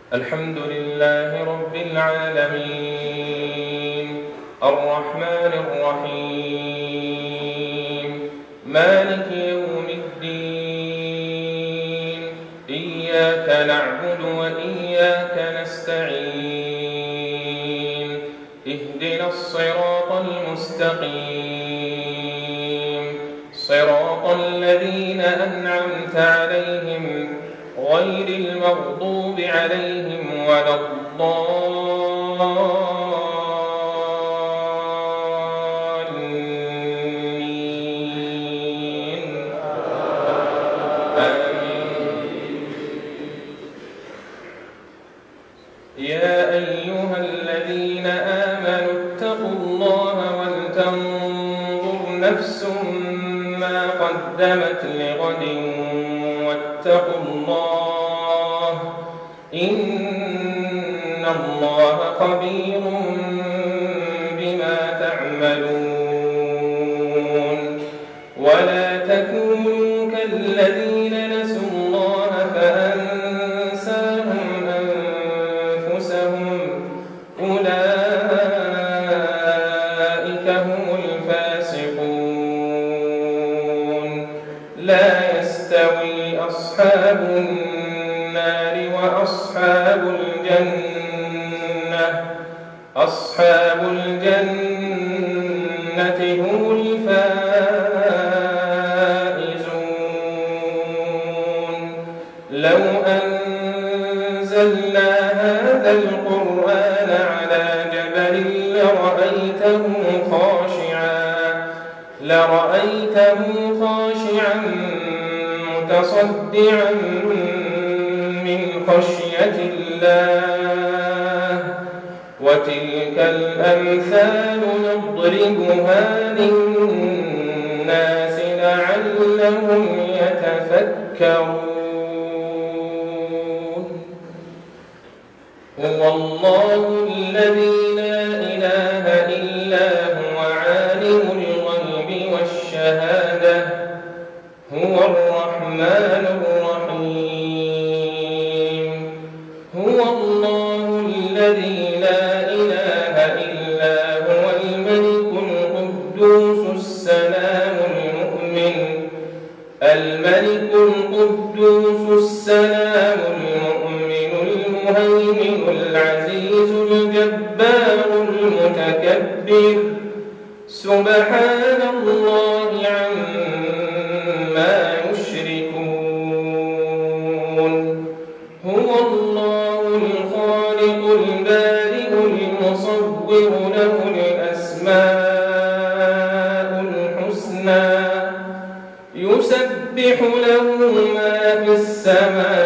الحمد لله رب العالمين الرحمن الرحيم مالك يوم الدين إياك نعبد وإياك نستعين اهدنا الصراط المستقيم صراط الذين أنعمت عليهم غير المغضوب عليهم ولا الضالين آمين. يا أيها الذين آمنوا اتقوا الله ولتنظر نفس ما قدمت لغد واتقوا الله إن الله خبير بما تعملون ولا تكونوا كالذين نسوا الله فأنساهم أنفسهم أولئك هم الفاسقون لا يستوي أصحاب النار وأصحاب الجنة هم الفائزون لو أنزلنا هذا القرآن على جبل لرأيته خاشعا متصدعا من خشية الله وتلك الأمثال نضربها للناس لعلهم يتفكرون هو الله الذي لا إله إلا هو عالم الغيب والشهادة هو الرحمن الرحيم هو الله الذي لا إله إلا هو الملك القدوس السلام المؤمن المهيمن العزيز الجبار المتكبر سبحان الله عما يشركون هو الله الخالق البارئ المصور له الأسماء الحسنى يسبح له ما في السماوات